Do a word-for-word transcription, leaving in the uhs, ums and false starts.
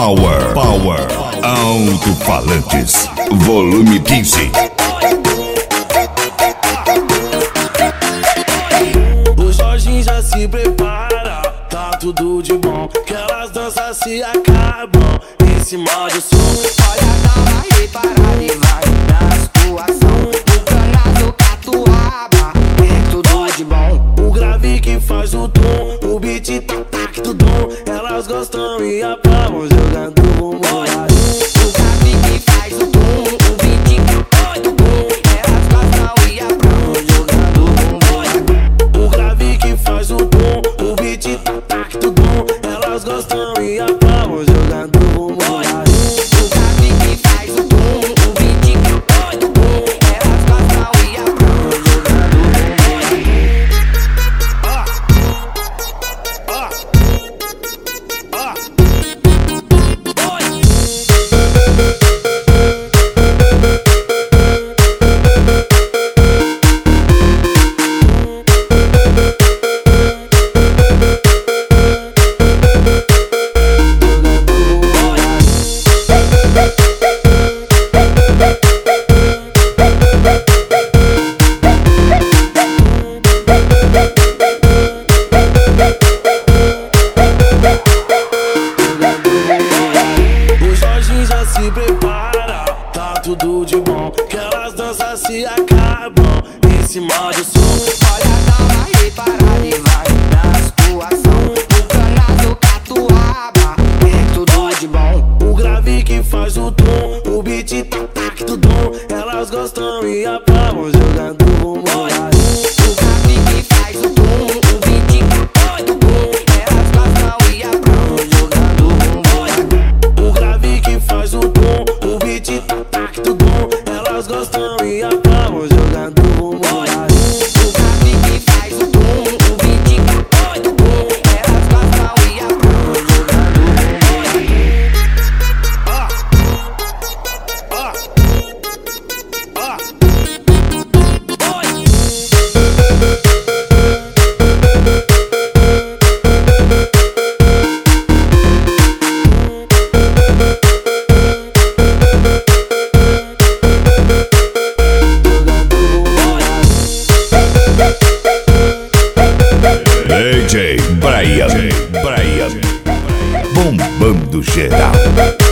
Power, Power, Alto-Falantes, volume quinze. O Jorginho já se prepara, tá tudo de bom, que elas danças se acabam em cima do som. Olha, dá uma reparada e vai na situação. O cana do catuaba, é tudo de bom. O grave que faz o tom, o beat tá tac tudo. Elas gostam e apavam jogando bumbum. O grave que faz o tom, o beat tá tudo bom. Elas gostam e apavam jogando bumbum. O grave que faz o tom, o beat tá tac tudo. Elas gostam e apavam jogando bumbum. O grave que faz o tom, o beat tá tudo bom. Elas gostam e apavam jogando bumbum. O Jorginho já se prepara, tá tudo de bom, que elas danças se acabam em cima do som. Olha, dá uma reparada e vai na situação. O cana do catuaba, é tudo de bom. O grave que faz o tom, o beat tá tac tudo. Elas gostam e apavam jogando bumbum. O grave que faz o tom, o beat tá tudo bom. Elas gostam e apavam jogando bumbum. O grave que faz o tom, o beat tá tac tudo. Elas gostam e apavam jogando bumbum. O grave que faz o tom, o beat tá tudo bom. Elas gostam e apavam jogando bumbum. D J Brian, Brian, bombando geral.